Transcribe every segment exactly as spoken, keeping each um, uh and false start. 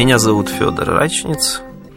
Меня зовут Федор Рачниц,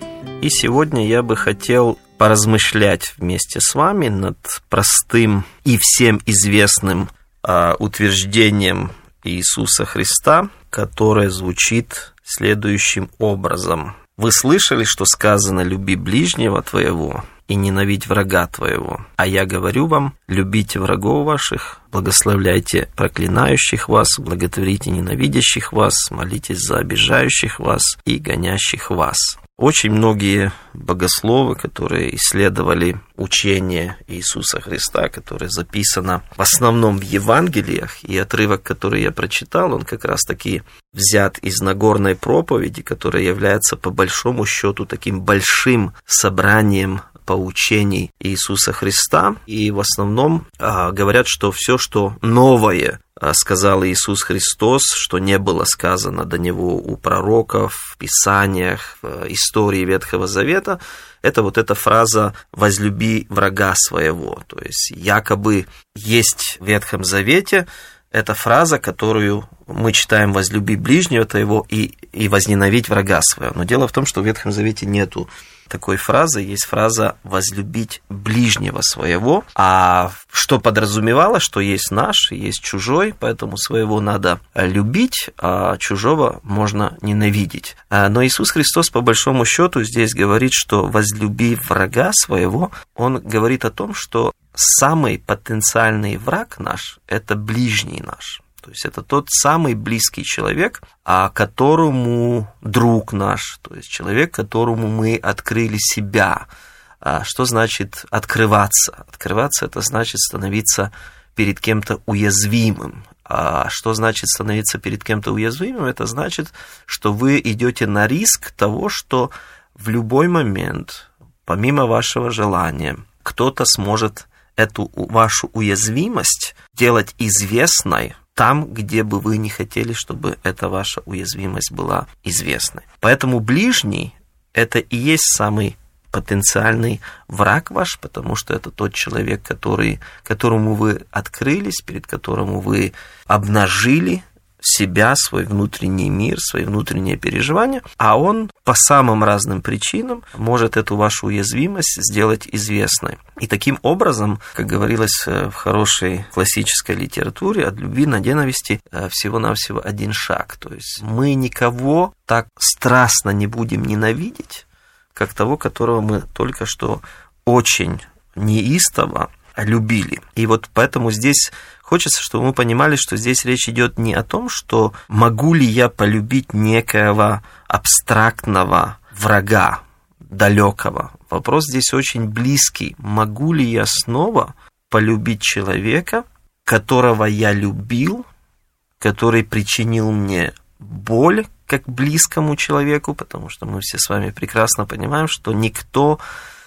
и сегодня я бы хотел поразмышлять вместе с вами над простым и всем известным а, утверждением Иисуса Христа, которое звучит следующим образом. Вы слышали, что сказано: «Люби ближнего твоего и ненавидь врага твоего». А я говорю вам: любите врагов ваших, благословляйте проклинающих вас, благотворите ненавидящих вас, молитесь за обижающих вас и гонящих вас. Очень многие богословы, которые исследовали учение Иисуса Христа, которое записано в основном в Евангелиях, и отрывок, который я прочитал, он как раз-таки взят из Нагорной проповеди, которая является по большому счету таким большим собранием поучений Иисуса Христа, и в основном а, говорят, что все, что новое а, сказал Иисус Христос, что не было сказано до Него у пророков, в Писаниях, в истории Ветхого Завета, это вот эта фраза «возлюби врага своего». То есть якобы есть в Ветхом Завете эта фраза, которую мы читаем: «возлюби ближнего твоего и, и возненавидь врага своего». Но дело в том, что в Ветхом Завете нету такой фразы, есть фраза «возлюбить ближнего своего», а что подразумевало, что есть наш, есть чужой, поэтому своего надо любить, а чужого можно ненавидеть. Но Иисус Христос, по большому счету, здесь говорит, что «возлюби врага своего», Он говорит о том, что самый потенциальный враг наш – это ближний наш. То есть это тот самый близкий человек, а которому друг наш, то есть человек, которому мы открыли себя. А что значит открываться? Открываться – это значит становиться перед кем-то уязвимым. А что значит становиться перед кем-то уязвимым? Это значит, что вы идете на риск того, что в любой момент, помимо вашего желания, кто-то сможет эту вашу уязвимость делать известной там, где бы вы не хотели, чтобы эта ваша уязвимость была известной. Поэтому ближний – это и есть самый потенциальный враг ваш, потому что это тот человек, который, которому вы открылись, перед которым вы обнажили себя, свой внутренний мир, свои внутренние переживания, а он по самым разным причинам может эту вашу уязвимость сделать известной. И таким образом, как говорилось в хорошей классической литературе, от любви на ненависти всего-навсего один шаг. То есть мы никого так страстно не будем ненавидеть, как того, которого мы только что очень неистово любили. И вот поэтому здесь хочется, чтобы мы понимали, что здесь речь идет не о том, что могу ли я полюбить некоего абстрактного врага, далекого. Вопрос здесь очень близкий. Могу ли я снова полюбить человека, которого я любил, который причинил мне боль как близкому человеку, потому что мы все с вами прекрасно понимаем, что никто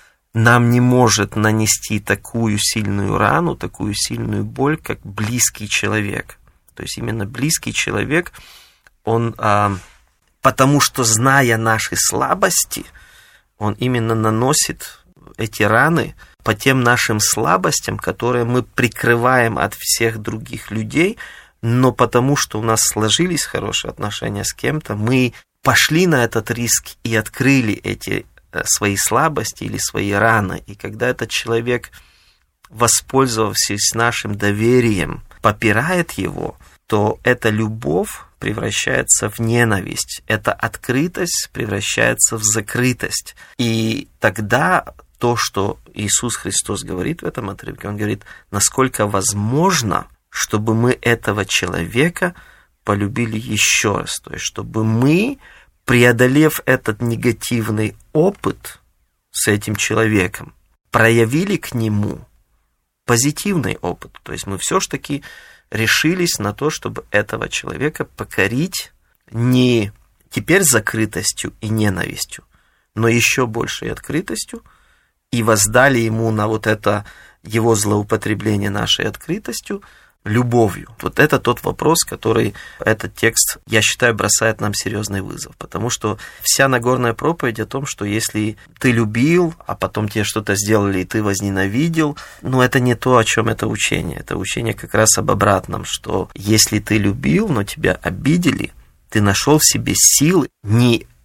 нам не может нанести такую сильную рану, такую сильную боль, как близкий человек. То есть именно близкий человек, он, а, потому что, зная наши слабости, он именно наносит эти раны по тем нашим слабостям, которые мы прикрываем от всех других людей, но потому что у нас сложились хорошие отношения с кем-то, мы пошли на этот риск и открыли эти свои слабости или свои раны. И когда этот человек, воспользовавшись нашим доверием, попирает его, то эта любовь превращается в ненависть, эта открытость превращается в закрытость. И тогда то, что Иисус Христос говорит в этом отрывке, Он говорит, насколько возможно, чтобы мы этого человека полюбили еще раз, то есть чтобы мы, преодолев этот негативный опыт с этим человеком, проявили к нему позитивный опыт. То есть мы все-таки решились на то, чтобы этого человека покорить не теперь закрытостью и ненавистью, но еще большей открытостью, и воздали ему на вот это его злоупотребление нашей открытостью любовью. Вот это тот вопрос, который этот текст, я считаю, бросает нам серьезный вызов, потому что вся Нагорная проповедь о том, что если ты любил, а потом тебе что-то сделали, и ты возненавидел, ну, это не то, о чем это учение. Это учение как раз об обратном, что если ты любил, но тебя обидели, ты нашел в себе силы не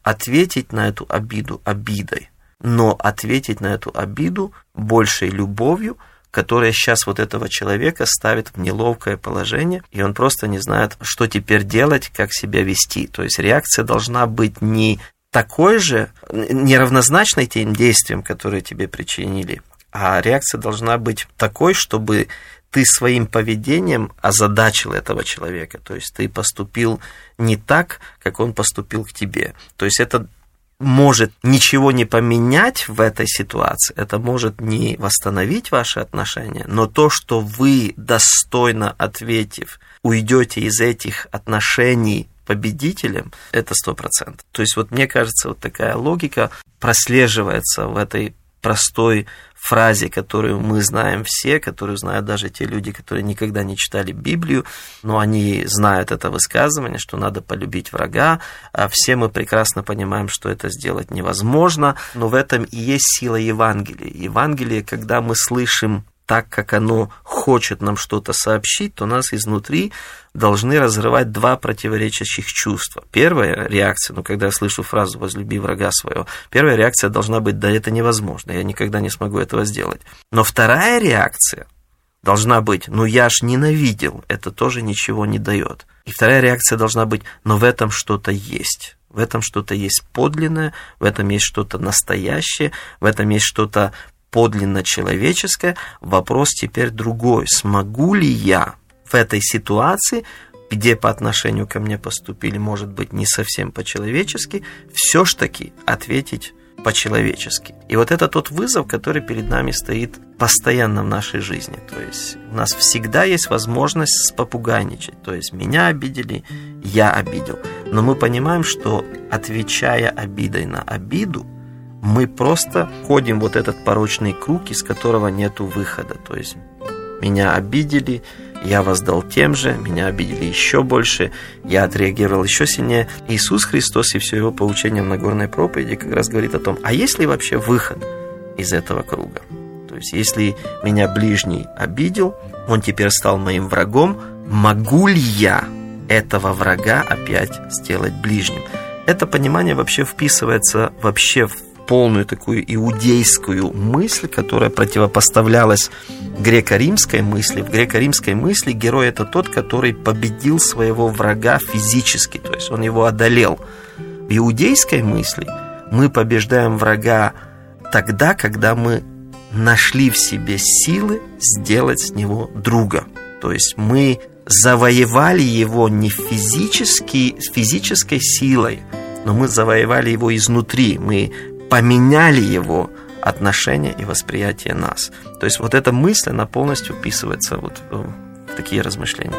ответить на эту обиду обидой, но ответить на эту обиду большей любовью, которая сейчас вот этого человека ставит в неловкое положение, и он просто не знает, что теперь делать, как себя вести. То есть реакция должна быть не такой же, неравнозначной тем действиям, которые тебе причинили, а реакция должна быть такой, чтобы ты своим поведением озадачил этого человека. То есть ты поступил не так, как он поступил к тебе. То есть это может ничего не поменять в этой ситуации, это может не восстановить ваши отношения, но то, что вы, достойно ответив, уйдете из этих отношений победителем, это сто процентов. То есть вот мне кажется, вот такая логика прослеживается в этой простой фразе, которую мы знаем все, которую знают даже те люди, которые никогда не читали Библию, но они знают это высказывание, что надо полюбить врага. Все мы прекрасно понимаем, что это сделать невозможно, но в этом и есть сила Евангелия. Евангелие, когда мы слышим так, как оно хочет нам что-то сообщить, то нас изнутри должны разрывать два противоречащих чувства. Первая реакция, ну, когда я слышу фразу «возлюби врага своего», первая реакция должна быть «да это невозможно, я никогда не смогу этого сделать». Но вторая реакция должна быть «ну я ж ненавидел, это тоже ничего не дает». И вторая реакция должна быть «но в этом что-то есть». В этом что-то есть подлинное, в этом есть что-то настоящее, в этом есть что-то подлинно человеческое. Вопрос теперь другой. Смогу ли я в этой ситуации, где по отношению ко мне поступили, может быть, не совсем по-человечески, все ж таки ответить по-человечески? И вот это тот вызов, который перед нами стоит постоянно в нашей жизни. То есть у нас всегда есть возможность спопугайничать. То есть меня обидели, я обидел. Но мы понимаем, что, отвечая обидой на обиду, мы просто ходим вот этот порочный круг, из которого нету выхода. То есть меня обидели, я воздал тем же, меня обидели еще больше, я отреагировал еще сильнее. Иисус Христос и все его поучение в Нагорной проповеди как раз говорит о том, а есть ли вообще выход из этого круга? То есть если меня ближний обидел, он теперь стал моим врагом, могу ли я этого врага опять сделать ближним? Это понимание вообще вписывается вообще в полную такую иудейскую мысль, которая противопоставлялась греко-римской мысли. В греко-римской мысли герой – это тот, который победил своего врага физически, то есть он его одолел. В иудейской мысли мы побеждаем врага тогда, когда мы нашли в себе силы сделать с него друга. То есть мы завоевали его не физически, физической силой, но мы завоевали его изнутри, мы поменяли его отношение и восприятие нас. То есть вот эта мысль, она полностью вписывается вот в такие размышления.